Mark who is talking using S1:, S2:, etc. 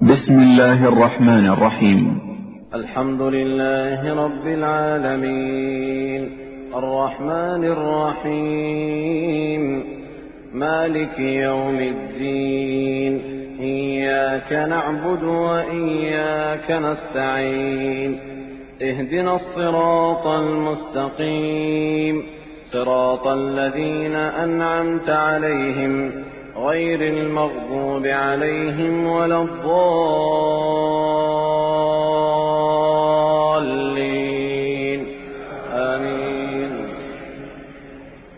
S1: بسم الله الرحمن الرحيم.
S2: الحمد لله رب العالمين الرحمن الرحيم مالك يوم الدين إياك نعبد وإياك نستعين اهدنا الصراط المستقيم صراط الذين أنعمت عليهم غير المغضوب عليهم ولا الضالين.